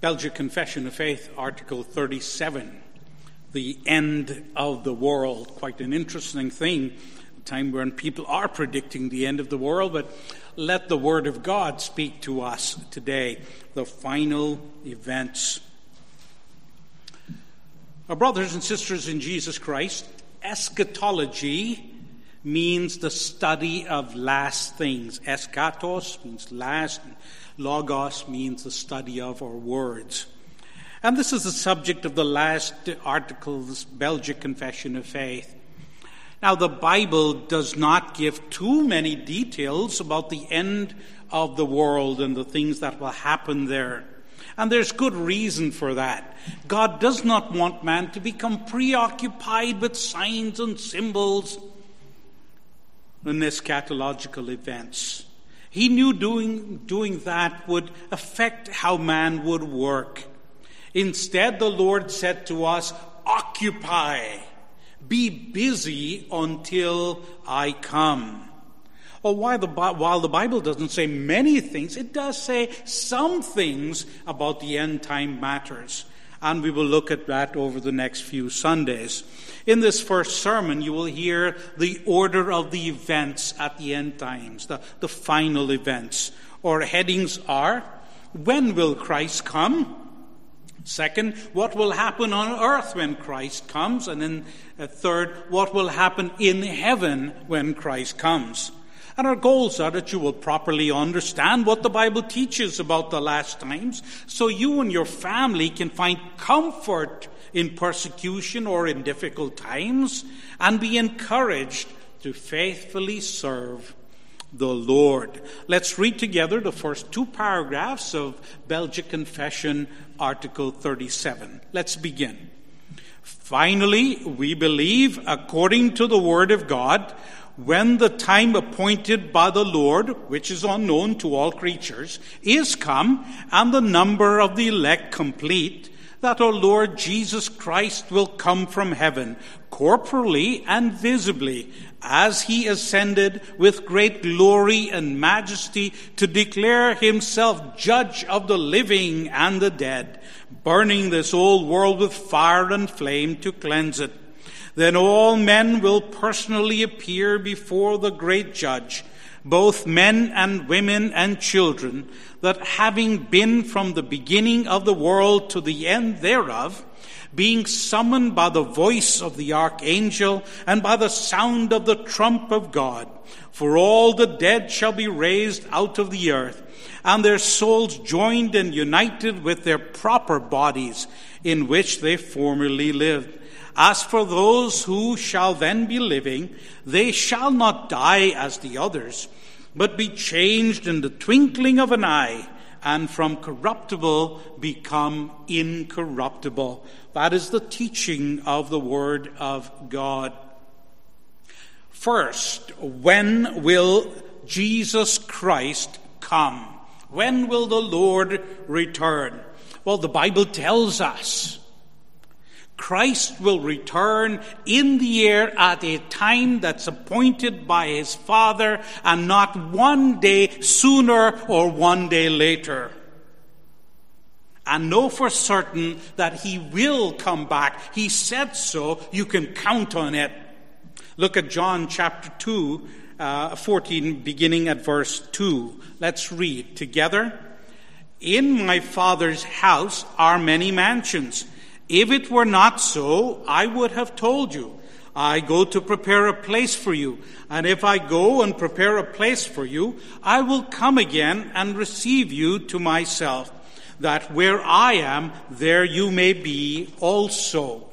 Belgic Confession of Faith, Article 37, the end of the world. Quite an interesting thing, a time when people are predicting the end of the world, but let the Word of God speak to us today, the final events. Our brothers and sisters in Jesus Christ, eschatology means the study of last things. Eschatos means last, and logos means the study of our words. And this is the subject of the last article of this Belgic Confession of Faith. Now, the Bible does not give too many details about the end of the world and the things that will happen there. And there's good reason for that. God does not want man to become preoccupied with signs and symbols in eschatological events. He knew doing that would affect how man would work. Instead, the Lord said to us, occupy, be busy until I come. Well, while the Bible doesn't say many things, it does say some things about the end time matters. And we will look at that over the next few Sundays. In this first sermon, you will hear the order of the events at the end times, the final events. Our headings are, when will Christ come? Second, what will happen on earth when Christ comes? And then third, what will happen in heaven when Christ comes? And our goals are that you will properly understand what the Bible teaches about the last times, so you and your family can find comfort in persecution or in difficult times, and be encouraged to faithfully serve the Lord. Let's read together the first two paragraphs of Belgic Confession, Article 37. Let's begin. Finally, we believe, according to the Word of God, when the time appointed by the Lord, which is unknown to all creatures, is come, and the number of the elect complete, that our Lord Jesus Christ will come from heaven, corporally and visibly, as he ascended with great glory and majesty, to declare himself judge of the living and the dead, burning this old world with fire and flame to cleanse it. Then all men will personally appear before the great judge, both men and women and children, that having been from the beginning of the world to the end thereof, being summoned by the voice of the archangel and by the sound of the trump of God, for all the dead shall be raised out of the earth, and their souls joined and united with their proper bodies, in which they formerly lived. As for those who shall then be living, they shall not die as the others, but be changed in the twinkling of an eye, and from corruptible become incorruptible. That is the teaching of the Word of God. First, when will Jesus Christ come? When will the Lord return? Well, the Bible tells us Christ will return in the air at a time that's appointed by his Father, and not one day sooner or one day later. And know for certain that he will come back. He said so. You can count on it. Look at John chapter 2, 14, beginning at verse 2. Let's read together. In my Father's house are many mansions. If it were not so, I would have told you. I go to prepare a place for you. And if I go and prepare a place for you, I will come again and receive you to myself, that where I am, there you may be also.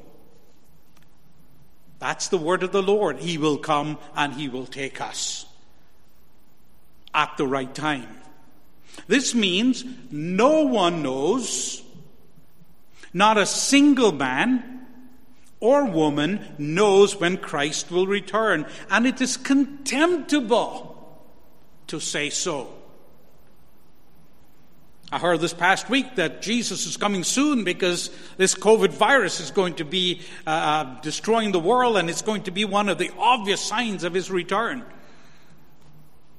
That's the word of the Lord. He will come and he will take us at the right time. This means no one knows, not a single man or woman knows when Christ will return. And it is contemptible to say so. I heard this past week that Jesus is coming soon because this COVID virus is going to be destroying the world, and it's going to be one of the obvious signs of his return.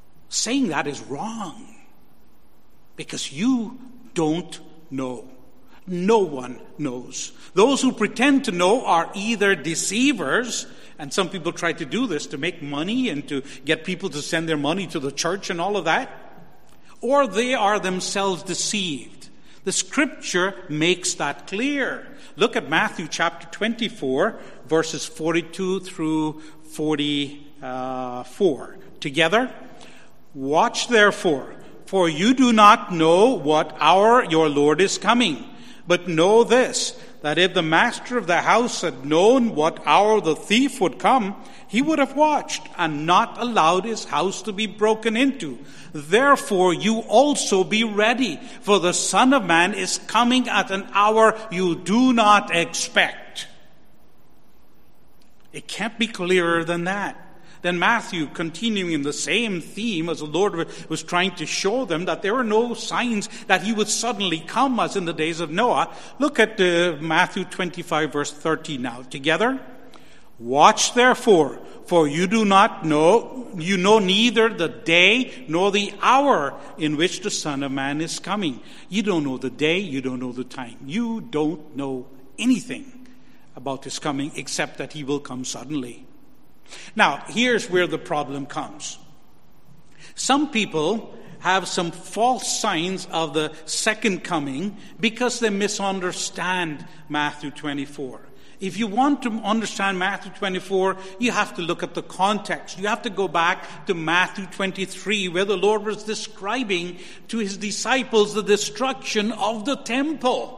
Saying that is wrong, because you don't know. No one knows. Those who pretend to know are either deceivers, and some people try to do this to make money and to get people to send their money to the church and all of that, or they are themselves deceived. The Scripture makes that clear. Look at Matthew chapter 24, verses 42 through 44. Together, watch therefore, for you do not know what hour your Lord is coming. But know this, that if the master of the house had known what hour the thief would come, he would have watched and not allowed his house to be broken into. Therefore you also be ready, for the Son of Man is coming at an hour you do not expect. It can't be clearer than that. Then Matthew, continuing in the same theme as the Lord was trying to show them that there are no signs that he would suddenly come as in the days of Noah. Look at Matthew 25 verse 13 now. Together, watch therefore, for you know neither the day nor the hour in which the Son of Man is coming. You don't know the day, you don't know the time. You don't know anything about his coming except that he will come suddenly. Now, here's where the problem comes. Some people have some false signs of the second coming because they misunderstand Matthew 24. If you want to understand Matthew 24, you have to look at the context. You have to go back to Matthew 23, where the Lord was describing to his disciples the destruction of the temple.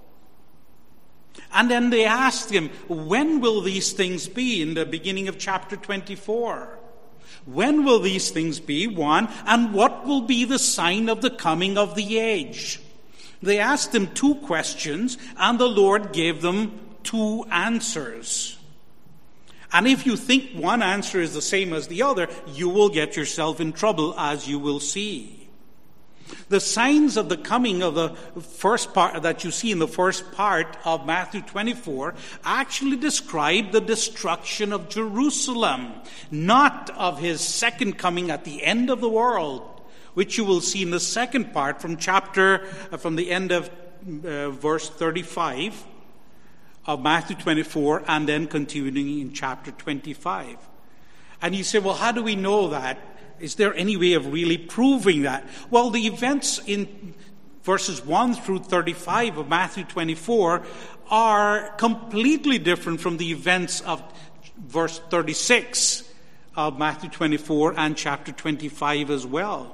And then they asked him, when will these things be? In the beginning of chapter 24. When will these things be? One, and what will be the sign of the coming of the age? They asked him two questions, and the Lord gave them two answers. And if you think one answer is the same as the other, you will get yourself in trouble, as you will see. The signs of the coming of the first part that you see in the first part of Matthew 24 actually describe the destruction of Jerusalem, not of his second coming at the end of the world, which you will see in the second part from the end of verse 35 of Matthew 24 and then continuing in chapter 25. And you say, well, how do we know that? Is there any way of really proving that? Well, the events in verses 1 through 35 of Matthew 24 are completely different from the events of verse 36 of Matthew 24 and chapter 25 as well.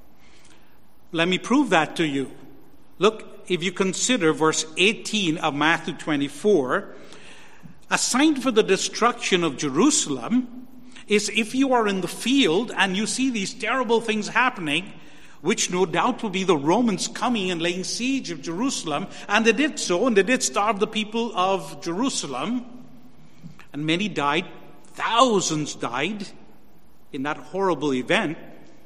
Let me prove that to you. Look, if you consider verse 18 of Matthew 24, a sign for the destruction of Jerusalem is if you are in the field and you see these terrible things happening, which no doubt will be the Romans coming and laying siege of Jerusalem, and they did so, and they did starve the people of Jerusalem, and many died, thousands died in that horrible event.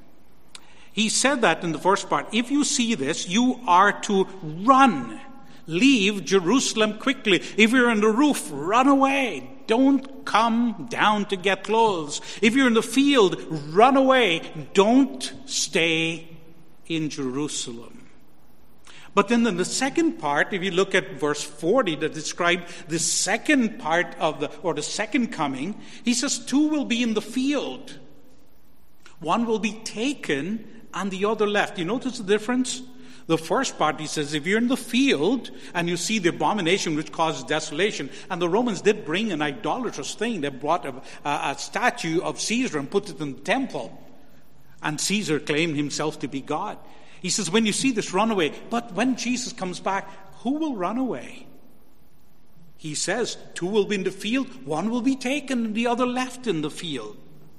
He said that in the first part, if you see this, you are to run. Leave Jerusalem quickly. If you're on the roof, run away. Don't come down to get clothes. If you're in the field, run away. Don't stay in Jerusalem. But then in the second part, if you look at verse 40 that describes the second part of the second coming, he says two will be in the field. One will be taken and the other left. You notice the difference? The first part, he says, if you're in the field and you see the abomination which causes desolation, and the Romans did bring an idolatrous thing. They brought a statue of Caesar and put it in the temple. And Caesar claimed himself to be God. He says, when you see this, run away. But when Jesus comes back, who will run away? He says, two will be in the field, one will be taken, and the other left in the field.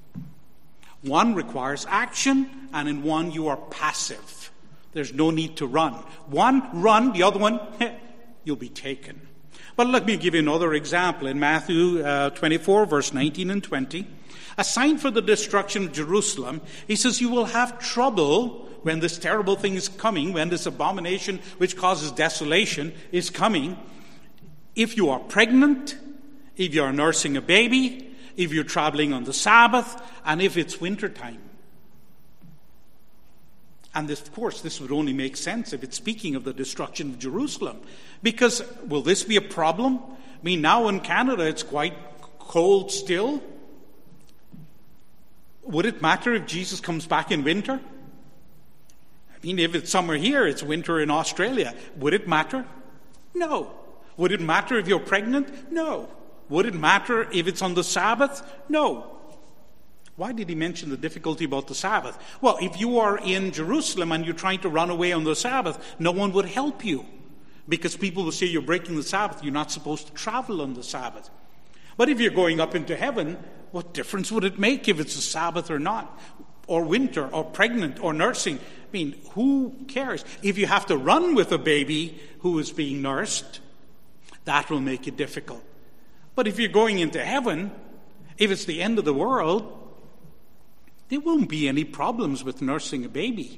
One requires action, and in one you are passive. There's no need to run. One, run. The other one, you'll be taken. But let me give you another example. In Matthew 24, verse 19 and 20, a sign for the destruction of Jerusalem, he says, you will have trouble when this terrible thing is coming, when this abomination which causes desolation is coming. If you are pregnant, if you are nursing a baby, if you're traveling on the Sabbath, and if it's wintertime. And this, of course, this would only make sense if it's speaking of the destruction of Jerusalem. Because will this be a problem? I mean, now in Canada it's quite cold still. Would it matter if Jesus comes back in winter? I mean, if it's summer here, it's winter in Australia. Would it matter? No. Would it matter if you're pregnant? No. Would it matter if it's on the Sabbath? No. Why did he mention the difficulty about the Sabbath? Well, if you are in Jerusalem and you're trying to run away on the Sabbath, no one would help you. Because people will say you're breaking the Sabbath. You're not supposed to travel on the Sabbath. But if you're going up into heaven, what difference would it make if it's a Sabbath or not? Or winter, or pregnant, or nursing? I mean, who cares? If you have to run with a baby who is being nursed, that will make it difficult. But if you're going into heaven, if it's the end of the world, there won't be any problems with nursing a baby.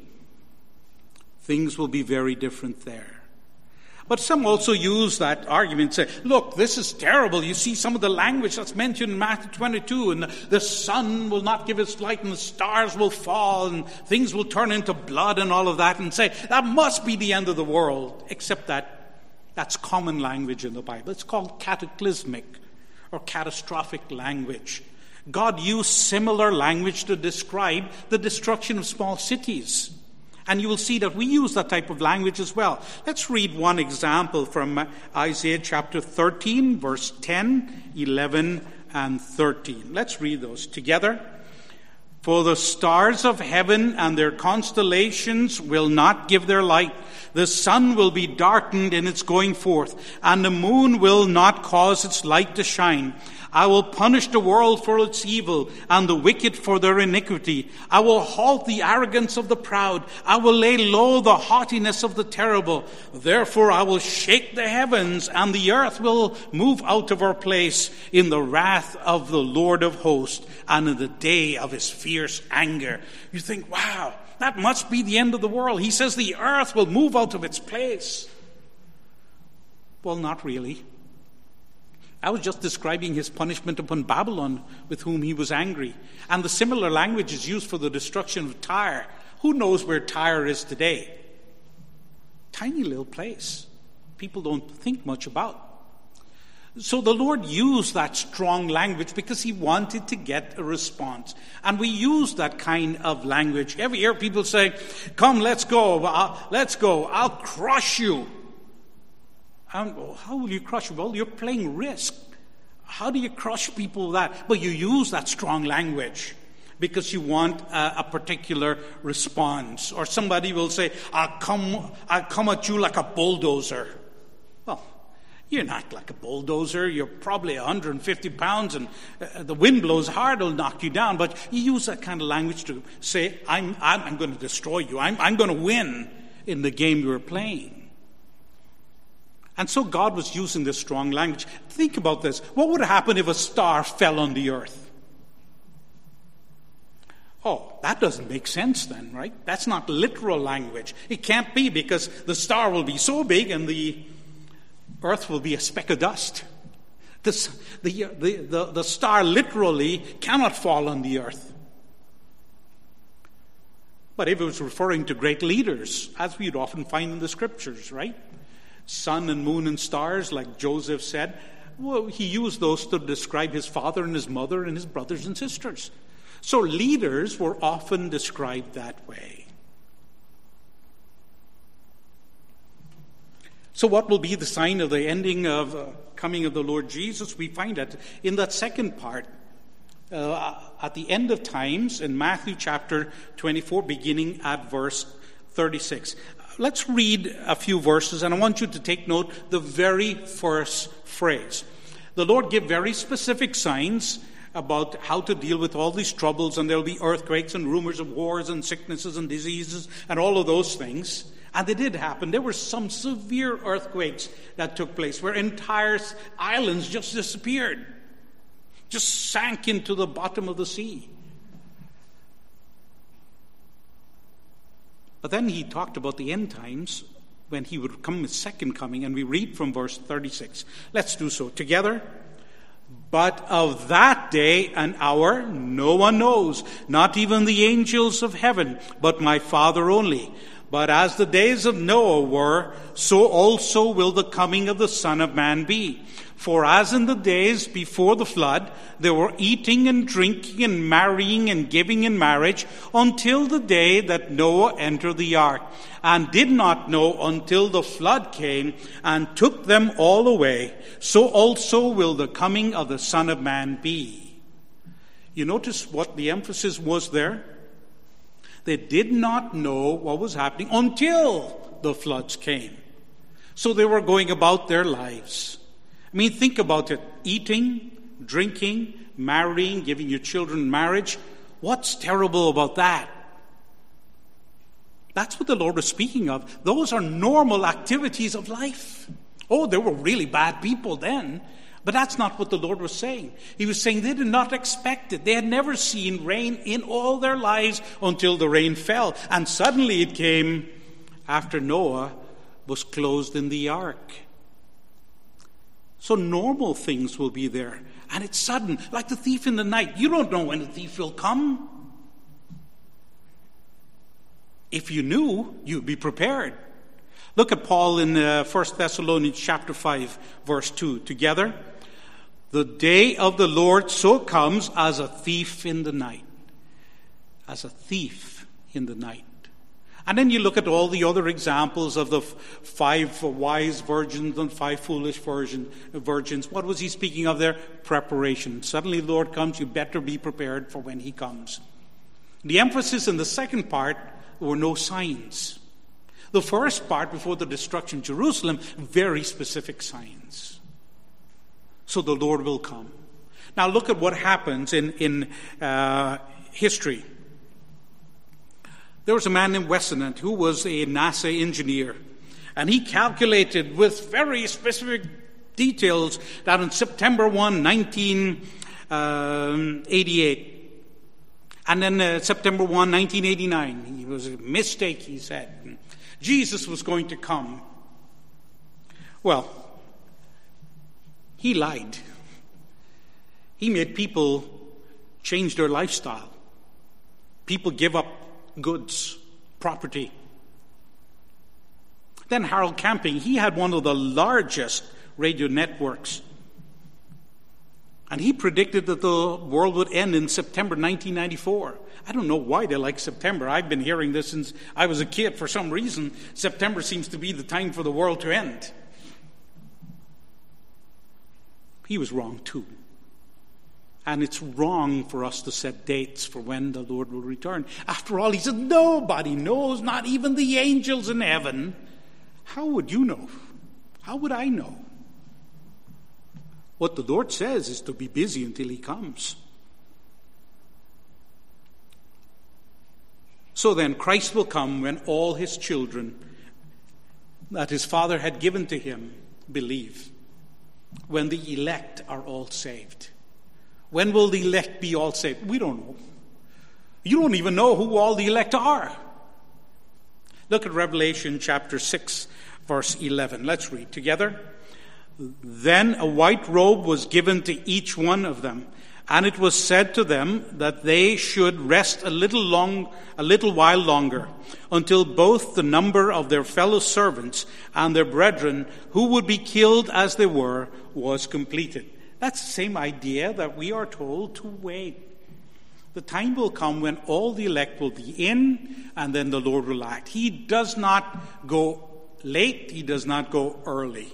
Things will be very different there. But some also use that argument and say, look, this is terrible. You see some of the language that's mentioned in Matthew 22, and the sun will not give its light, and the stars will fall, and things will turn into blood and all of that, and say, that must be the end of the world. Except that's common language in the Bible. It's called cataclysmic or catastrophic language. God used similar language to describe the destruction of small cities. And you will see that we use that type of language as well. Let's read one example from Isaiah chapter 13, verse 10, 11, and 13. Let's read those together. For the stars of heaven and their constellations will not give their light. The sun will be darkened in its going forth, and the moon will not cause its light to shine. I will punish the world for its evil and the wicked for their iniquity. I will halt the arrogance of the proud. I will lay low the haughtiness of the terrible. Therefore I will shake the heavens, and the earth will move out of her place in the wrath of the Lord of hosts and in the day of his fierce anger. You think, wow, that must be the end of the world. He says the earth will move out of its place. Well, not really. I was just describing his punishment upon Babylon, with whom he was angry. And the similar language is used for the destruction of Tyre. Who knows where Tyre is today? Tiny little place. People don't think much about. So the Lord used that strong language because he wanted to get a response. And we use that kind of language. Every year people say, come, let's go. Let's go. I'll crush you. How will you crush? Well, you're playing Risk. How do you crush people with that? But you use that strong language because you want a particular response. Or somebody will say, I'll come at you like a bulldozer. Well, you're not like a bulldozer. You're probably 150 pounds, and the wind blows hard, it'll knock you down. But you use that kind of language to say, I'm going to destroy you. I'm going to win in the game you're playing. And so God was using this strong language. Think about this. What would happen if a star fell on the earth? Oh, that doesn't make sense then, right? That's not literal language. It can't be, because the star will be so big and the earth will be a speck of dust. The star literally cannot fall on the earth. But if it was referring to great leaders, as we'd often find in the scriptures, right? Sun and moon and stars, like Joseph said, well, he used those to describe his father and his mother and his brothers and sisters. So leaders were often described that way. So what will be the sign of the ending of coming of the Lord Jesus? We find that in that second part, at the end of times, in Matthew chapter 24, beginning at verse 36. Let's read a few verses, and I want you to take note the very first phrase. The Lord gave very specific signs about how to deal with all these troubles, and there will be earthquakes and rumors of wars and sicknesses and diseases and all of those things. And they did happen. There were some severe earthquakes that took place where entire islands just disappeared, just sank into the bottom of the sea. But then he talked about the end times when he would come his second coming, and we read from verse 36. Let's do so together. But of that day and hour no one knows, not even the angels of heaven, but my Father only. But as the days of Noah were, so also will the coming of the Son of Man be. For as in the days before the flood, they were eating and drinking and marrying and giving in marriage until the day that Noah entered the ark, and did not know until the flood came and took them all away, so also will the coming of the Son of Man be. You notice what the emphasis was there? They did not know what was happening until the floods came. So they were going about their lives. I mean, think about it. Eating, drinking, marrying, giving your children in marriage. What's terrible about that? That's what the Lord was speaking of. Those are normal activities of life. Oh, there were really bad people then. But that's not what the Lord was saying. He was saying they did not expect it. They had never seen rain in all their lives until the rain fell. And suddenly it came after Noah was closed in the ark. So normal things will be there. And it's sudden, like the thief in the night. You don't know when the thief will come. If you knew, you'd be prepared. Look at Paul in 1 Thessalonians chapter 5, verse 2. Together, the day of the Lord so comes as a thief in the night. As a thief in the night. And then you look at all the other examples of the 5 wise virgins and 5 foolish virgins. What was he speaking of there? Preparation. Suddenly the Lord comes, you better be prepared for when he comes. The emphasis in the second part were no signs. The first part, before the destruction of Jerusalem, very specific signs. So the Lord will come. Now look at what happens in history. There was a man named Westonant who was a NASA engineer. And he calculated with very specific details that on September 1, 1988, and then September 1, 1989, it was a mistake, he said. Jesus was going to come. Well, he lied. He made people change their lifestyle. People give up goods, property. Then Harold Camping, he had one of the largest radio networks. And he predicted that the world would end in September 1994. I don't know why they like September. I've been hearing this since I was a kid. For some reason, September seems to be the time for the world to end. He was wrong too. And it's wrong for us to set dates for when the Lord will return. After all, he said, nobody knows, not even the angels in heaven. How would you know? How would I know? What the Lord says is to be busy until he comes. So then, Christ will come when all his children that his Father had given to him believe. When the elect are all saved. When will the elect be all saved? We don't know. You don't even know who all the elect are. Look at Revelation chapter 6, verse 11. Let's read together. Then a white robe was given to each one of them, and it was said to them that they should rest a little while longer, until both the number of their fellow servants and their brethren who would be killed as they were was completed. That's the same idea that we are told to wait. The time will come when all the elect will be in, and then the Lord will act. He does not go late, he does not go early.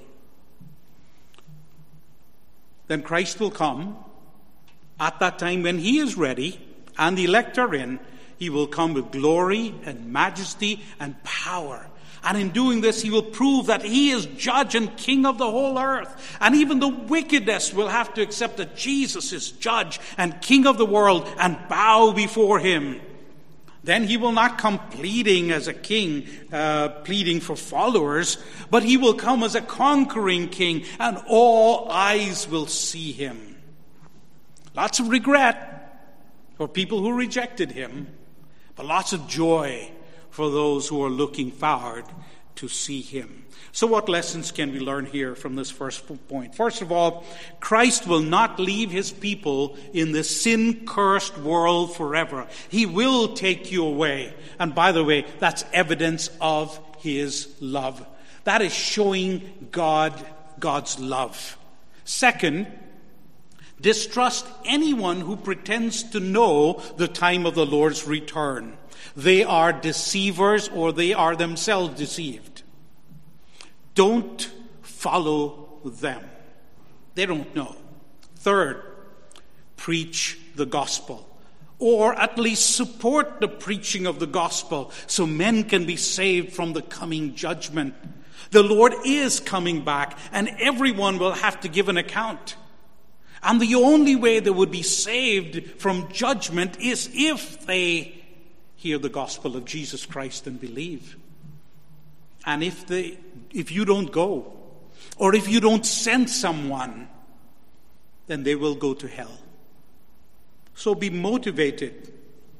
Then Christ will come. At that time when he is ready and the elect are in, he will come with glory and majesty and power. And in doing this, he will prove that he is judge and king of the whole earth. And even the wickedest will have to accept that Jesus is judge and king of the world and bow before him. Then he will not come pleading as a king, pleading for followers, but he will come as a conquering king, and all eyes will see him. Lots of regret for people who rejected him, but lots of joy for those who are looking forward to see him. So what lessons can we learn here from this first point? First of all, Christ will not leave his people in the sin-cursed world forever. He will take you away. And by the way, that's evidence of his love. That is showing God's love. Second, distrust anyone who pretends to know the time of the Lord's return. They are deceivers, or they are themselves deceived. Don't follow them. They don't know. Third, preach the gospel, or at least support the preaching of the gospel so men can be saved from the coming judgment. The Lord is coming back, and everyone will have to give an account. And the only way they would be saved from judgment is if they hear the gospel of Jesus Christ and believe. And if you don't go, or if you don't send someone, then they will go to hell. So be motivated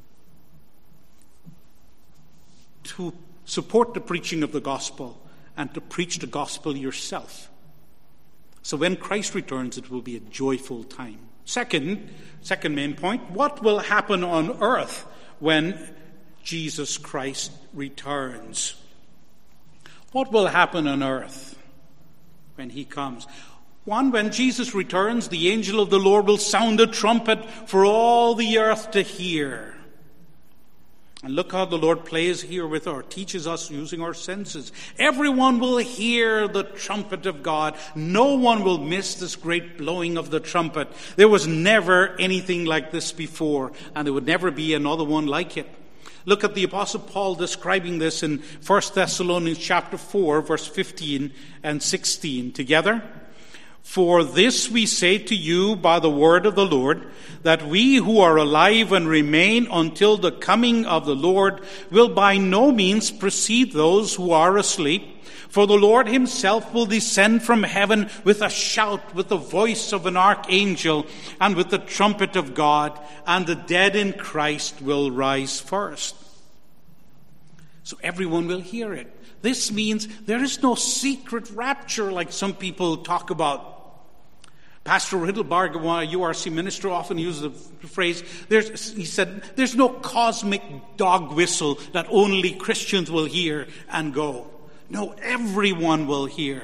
to support the preaching of the gospel and to preach the gospel yourself. So when Christ returns, it will be a joyful time. Second main point, what will happen on earth when Jesus Christ returns? What will happen on earth when he comes? One, when Jesus returns, the angel of the Lord will sound a trumpet for all the earth to hear. And look how the Lord plays here with or teaches us using our senses. Everyone will hear the trumpet of God. No one will miss this great blowing of the trumpet. There was never anything like this before, and there would never be another one like it. Look at the Apostle Paul describing this in 1 Thessalonians chapter 4, verse 15 and 16 together. For this we say to you by the word of the Lord, that we who are alive and remain until the coming of the Lord will by no means precede those who are asleep. For the Lord himself will descend from heaven with a shout, with the voice of an archangel, and with the trumpet of God, and the dead in Christ will rise first. So everyone will hear it. This means there is no secret rapture like some people talk about. Pastor Rittelberg, a URC minister, often uses the phrase, he said, there's no cosmic dog whistle that only Christians will hear and go. No, everyone will hear.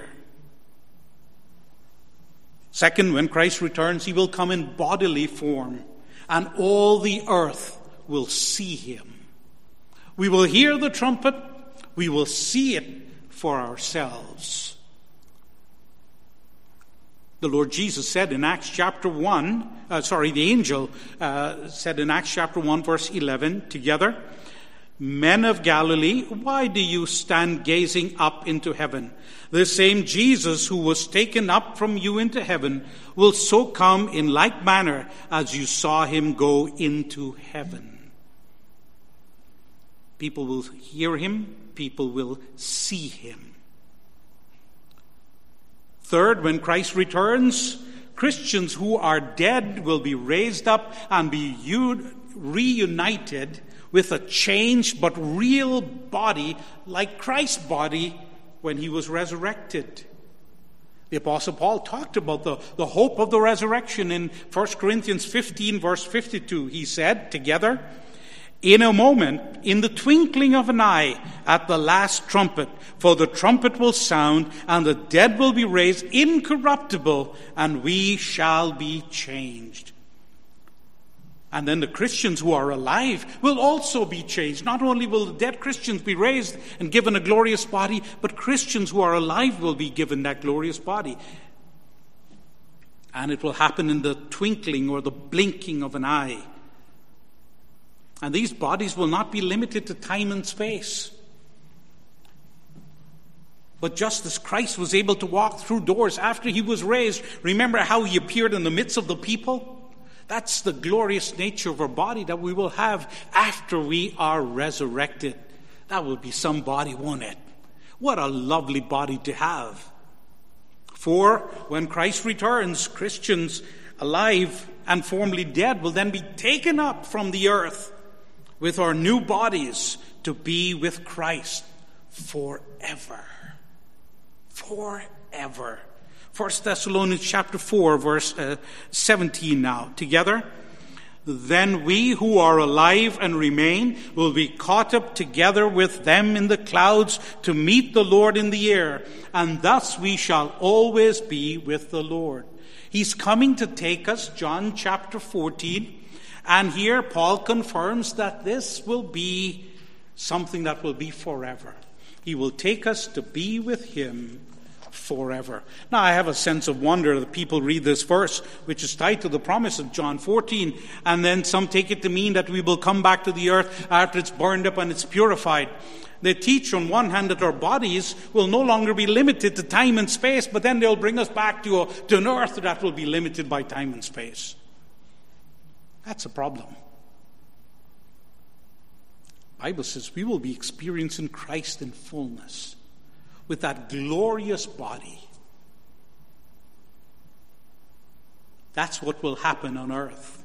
Second, when Christ returns, he will come in bodily form, and all the earth will see him. We will hear the trumpet, we will see it for ourselves. The Lord Jesus said in Acts chapter 1, the angel said in Acts chapter 1, verse 11, together, Men of Galilee, why do you stand gazing up into heaven? The same Jesus who was taken up from you into heaven will so come in like manner as you saw him go into heaven. People will hear him, people will see him. Third, when Christ returns, Christians who are dead will be raised up and be reunited with a changed but real body like Christ's body when he was resurrected. The Apostle Paul talked about the hope of the resurrection in 1 Corinthians 15, verse 52. He said, together, in a moment, in the twinkling of an eye, at the last trumpet, for the trumpet will sound, and the dead will be raised incorruptible, and we shall be changed. And then the Christians who are alive will also be changed. Not only will the dead Christians be raised and given a glorious body, but Christians who are alive will be given that glorious body. And it will happen in the twinkling or the blinking of an eye. And these bodies will not be limited to time and space. But just as Christ was able to walk through doors after he was raised, remember how he appeared in the midst of the people? That's the glorious nature of our body that we will have after we are resurrected. That will be some body, won't it? What a lovely body to have. For when Christ returns, Christians alive and formerly dead will then be taken up from the earth with our new bodies to be with Christ forever. forever. Forever. 1 Thessalonians chapter 4, verse 17 now. Together. Then we who are alive and remain will be caught up together with them in the clouds to meet the Lord in the air, and thus we shall always be with the Lord. He's coming to take us, John chapter 14, and here Paul confirms that this will be something that will be forever. He will take us to be with him forever. Now, I have a sense of wonder that people read this verse, which is tied to the promise of John 14, and then some take it to mean that we will come back to the earth after it's burned up and it's purified. They teach on one hand that our bodies will no longer be limited to time and space, but then they'll bring us back to an earth that will be limited by time and space. That's a problem. The Bible says we will be experiencing Christ in fullness, with that glorious body. That's what will happen on earth.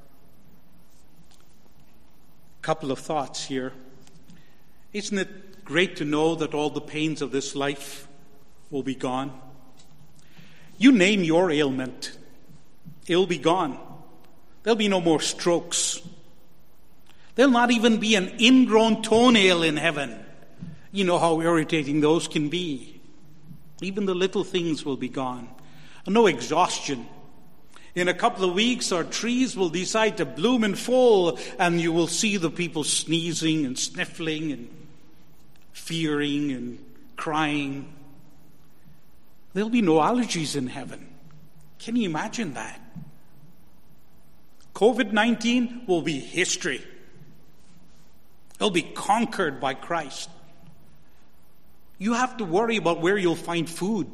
A couple of thoughts here. Isn't it great to know that all the pains of this life will be gone? You name your ailment, it'll be gone. There'll be no more strokes. There'll not even be an ingrown toenail in heaven. You know how irritating those can be. Even the little things will be gone. And no exhaustion. In a couple of weeks, our trees will decide to bloom in full, and you will see the people sneezing and sniffling and fearing and crying. There'll be no allergies in heaven. Can you imagine that? COVID-19 will be history. It'll be conquered by Christ. You have to worry about where you'll find food.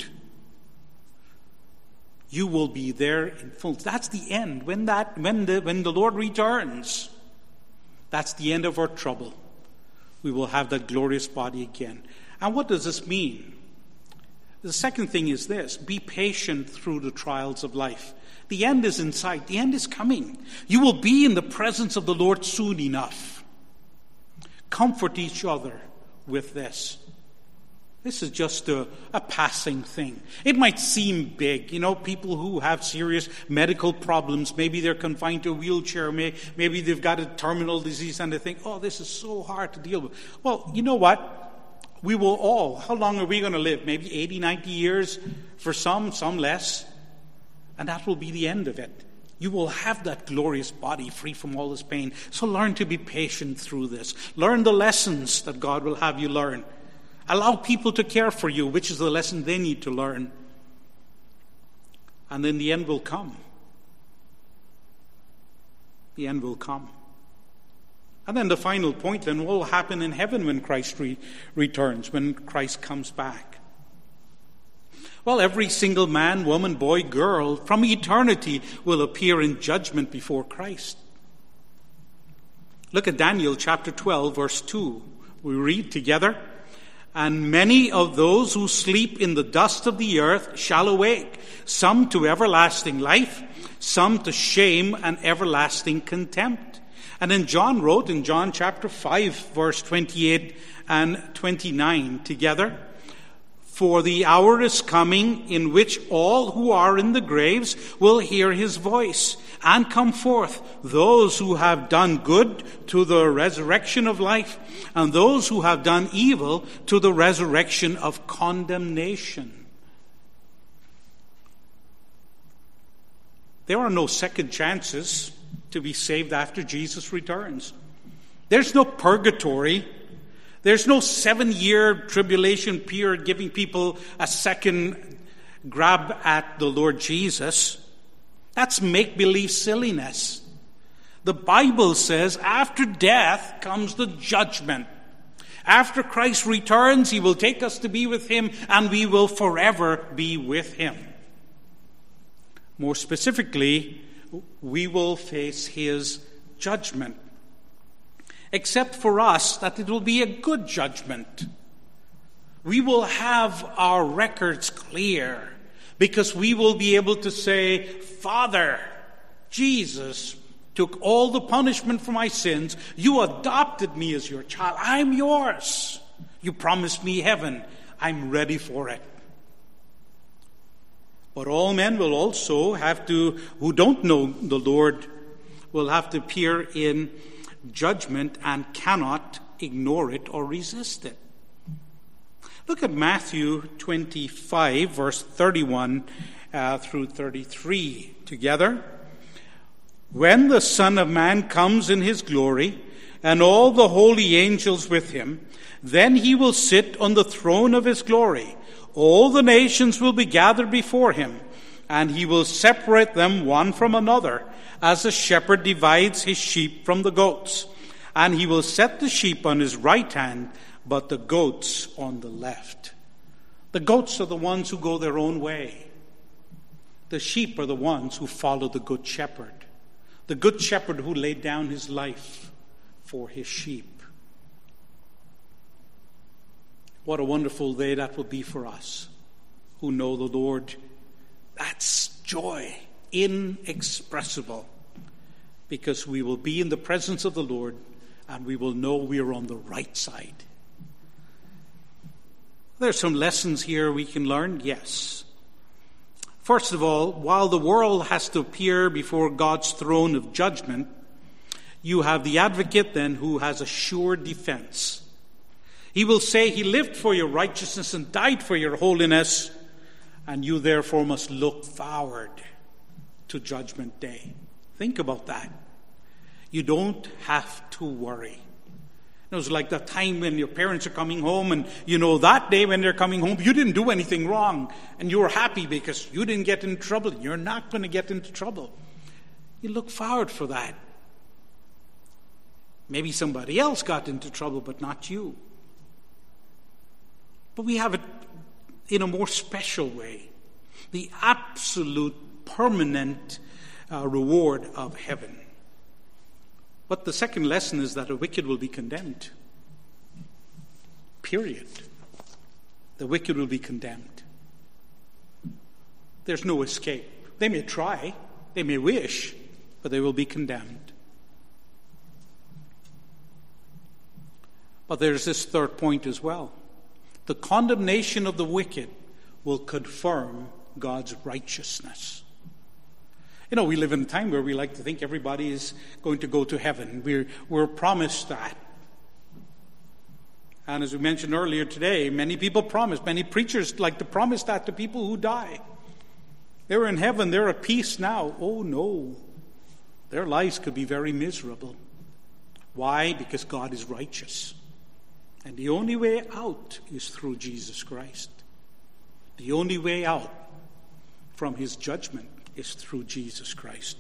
You will be there in full. That's the end. When the Lord returns, that's the end of our trouble. We will have that glorious body again. And what does this mean? The second thing is this: be patient through the trials of life. The end is in sight. The end is coming. You will be in the presence of the Lord soon enough. Comfort each other with this. This is just a passing thing. It might seem big. You know, people who have serious medical problems, maybe they're confined to a wheelchair, maybe they've got a terminal disease, and they think, oh, this is so hard to deal with. Well, you know what? We will all, how long are we going to live? Maybe 80, 90 years for some less. And that will be the end of it. You will have that glorious body free from all this pain. So learn to be patient through this. Learn the lessons that God will have you learn. Allow people to care for you, which is the lesson they need to learn. And then the end will come. The end will come. And then the final point then will happen in heaven when Christ returns, when Christ comes back. Well, every single man, woman, boy, girl from eternity will appear in judgment before Christ. Look at Daniel chapter 12, verse 2. We read together. And many of those who sleep in the dust of the earth shall awake, some to everlasting life, some to shame and everlasting contempt. And then John wrote in John chapter 5, verse 28 and 29 together, for the hour is coming in which all who are in the graves will hear his voice and come forth, those who have done good to the resurrection of life, and those who have done evil to the resurrection of condemnation. There are no second chances to be saved after Jesus returns. There's no purgatory. There's no 7-year tribulation period giving people a second grab at the Lord Jesus. That's make-believe silliness. The Bible says after death comes the judgment. After Christ returns, he will take us to be with him, and we will forever be with him. More specifically, we will face his judgment. Except for us, that it will be a good judgment. We will have our records clear, because we will be able to say, Father, Jesus took all the punishment for my sins. You adopted me as your child. I'm yours. You promised me heaven. I'm ready for it. But all men will also have to, who don't know the Lord, will have to appear in judgment and cannot ignore it or resist it. Look at Matthew 25, verse 31 through 33 together. When the Son of Man comes in his glory, and all the holy angels with him, then he will sit on the throne of his glory. All the nations will be gathered before him, and he will separate them one from another, as a shepherd divides his sheep from the goats. And he will set the sheep on his right hand, but the goats on the left. The goats are the ones who go their own way. The sheep are the ones who follow the good shepherd. The good shepherd who laid down his life for his sheep. What a wonderful day that will be for us who know the Lord. That's joy inexpressible, because we will be in the presence of the Lord and we will know we are on the right side. There's some lessons here we can learn, yes. First of all, while the world has to appear before God's throne of judgment, you have the advocate then who has a sure defense. He will say he lived for your righteousness and died for your holiness, and you therefore must look forward to Judgment Day. Think about that. You don't have to worry. It was like the time when your parents are coming home, and you know that day when they're coming home, you didn't do anything wrong, and you were happy because you didn't get into trouble. You're not going to get into trouble. You look forward for that. Maybe somebody else got into trouble, but not you. But we have it in a more special way. The absolute permanent reward of heaven. But the second lesson is that the wicked will be condemned. Period. The wicked will be condemned. There's no escape. They may try, they may wish, but they will be condemned. But there's this third point as well. The condemnation of the wicked will confirm God's righteousness. You know, we live in a time where we like to think everybody is going to go to heaven. We're promised that. And as we mentioned earlier today, many people promise, many preachers like to promise that to people who die. They're in heaven, they're at peace now. Oh no, their lives could be very miserable. Why? Because God is righteous. And the only way out is through Jesus Christ. The only way out from his judgment is through Jesus Christ.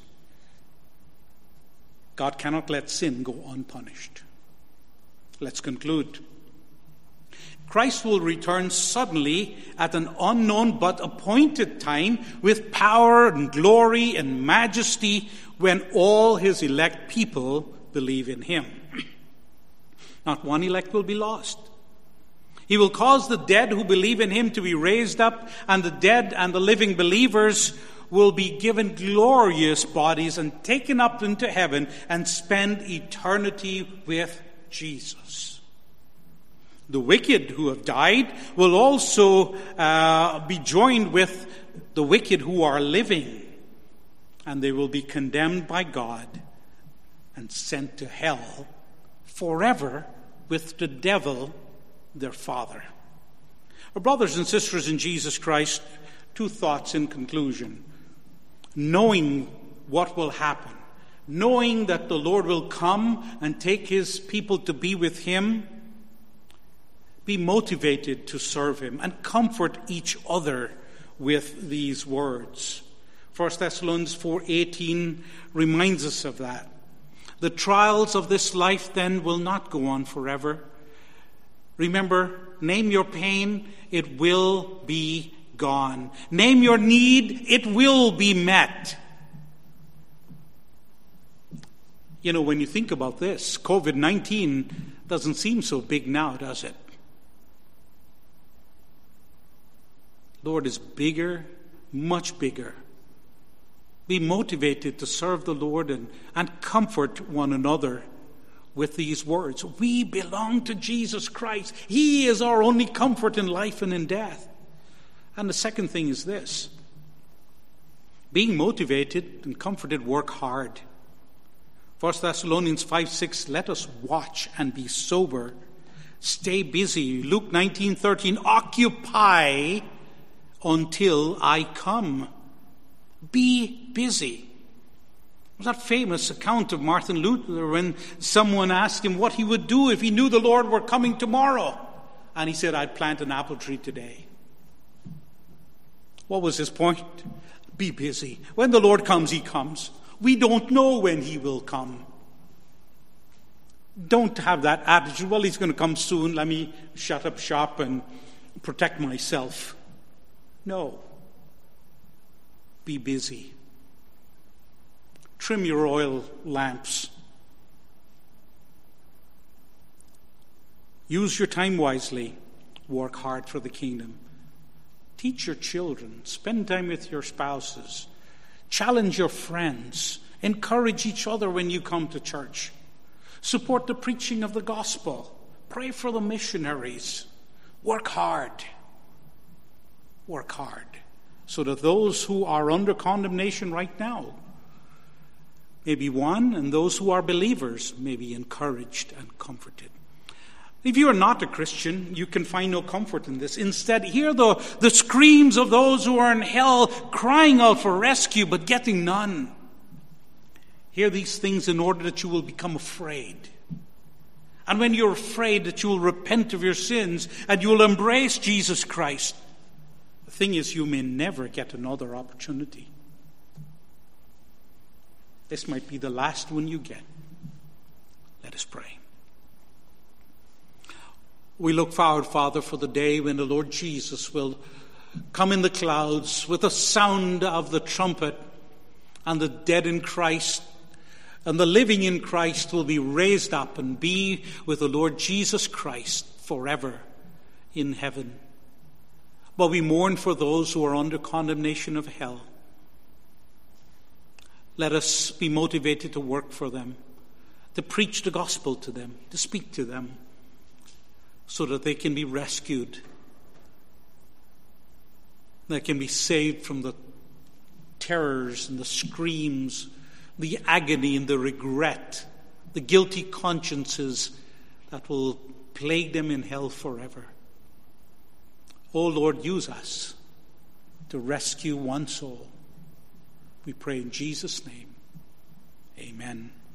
God cannot let sin go unpunished. Let's conclude. Christ will return suddenly at an unknown but appointed time with power and glory and majesty when all his elect people believe in him. Not one elect will be lost. He will cause the dead who believe in him to be raised up, and the dead and the living believers will be given glorious bodies and taken up into heaven and spend eternity with Jesus. The wicked who have died will also be joined with the wicked who are living, and they will be condemned by God and sent to hell forever with the devil, their father. Our brothers and sisters in Jesus Christ, two thoughts in conclusion. Knowing what will happen, knowing that the Lord will come and take his people to be with him, be motivated to serve him and comfort each other with these words. 1 Thessalonians 4:18 reminds us of that. The trials of this life then will not go on forever. Remember, name your pain, it will be gone. Name your need, it will be met. You know, when you think about this, COVID-19 doesn't seem so big now, does it? Lord is bigger, much bigger. Be motivated to serve the Lord and comfort one another with these words. We belong to Jesus Christ. He is our only comfort in life and in death. And the second thing is this. Being motivated and comforted, work hard. 1 Thessalonians 5:6, let us watch and be sober. Stay busy. Luke 19:13, occupy until I come. Be busy. There's that famous account of Martin Luther when someone asked him what he would do if he knew the Lord were coming tomorrow. And he said, I'd plant an apple tree today. What was his point? Be busy. When the Lord comes, he comes. We don't know when he will come. Don't have that attitude, well, he's going to come soon, let me shut up shop and protect myself. No. Be busy. Trim your oil lamps. Use your time wisely. Work hard for the kingdom. Teach your children. Spend time with your spouses. Challenge your friends. Encourage each other when you come to church. Support the preaching of the gospel. Pray for the missionaries. Work hard. Work hard. So that those who are under condemnation right now may be won, and those who are believers may be encouraged and comforted. If you are not a Christian, you can find no comfort in this. Instead, hear the screams of those who are in hell crying out for rescue, but getting none. Hear these things in order that you will become afraid. And when you're afraid, that you will repent of your sins and you will embrace Jesus Christ. The thing is, you may never get another opportunity. This might be the last one you get. Let us pray. We look forward, Father, for the day when the Lord Jesus will come in the clouds with the sound of the trumpet, and the dead in Christ and the living in Christ will be raised up and be with the Lord Jesus Christ forever in heaven. But we mourn for those who are under condemnation of hell. Let us be motivated to work for them, to preach the gospel to them, to speak to them, so that they can be rescued. They can be saved from the terrors and the screams, the agony and the regret, the guilty consciences that will plague them in hell forever. O Lord, use us to rescue one soul. We pray in Jesus' name. Amen.